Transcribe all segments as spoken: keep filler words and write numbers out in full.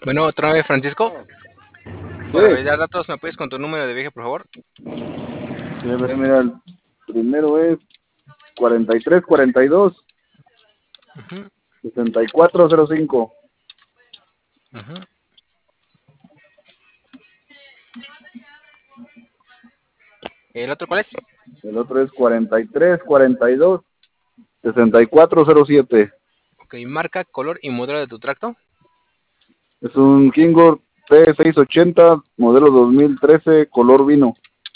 Bueno, otra vez, Francisco. Sí, Para validar datos, ¿me puedes con tu número de viaje, por favor? sí, mira, el primero es cuarenta y tres cuarenta y dos Ujú, sesenta y cuatro cero cinco. ujú. ¿El otro cuál es? El otro es cuarenta y tres cuarenta y dos sesenta y cuatro cero siete. Ok, marca, color y modelo de tu tracto. Es un Kingo T seiscientos ochenta, modelo dos mil trece, color vino.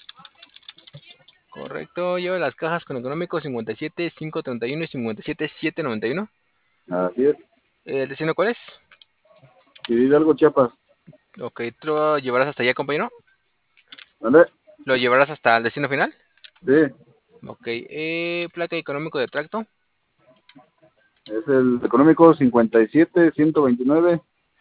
Correcto, lleva las cajas con económico cincuenta y siete quinientos treinta y uno y cincuenta y siete setecientos noventa y uno. Así es. ¿El destino cuál es? Y algo Chiapas. Ok, ¿tú lo llevarás hasta allá, compañero? ¿Vale? ¿Lo llevarás hasta el destino final? Sí, Ok, eh, placa económico de tracto. es el económico cincuenta y siete ciento veintinueve.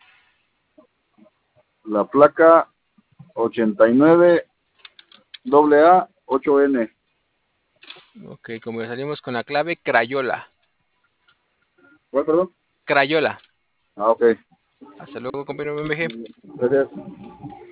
La placa ochenta y nueve A A ocho N. Ok, como salimos con la clave Crayola. ¿Cuál, perdón? Crayola. Ah, ok. Hasta luego, compañero B M G. Gracias.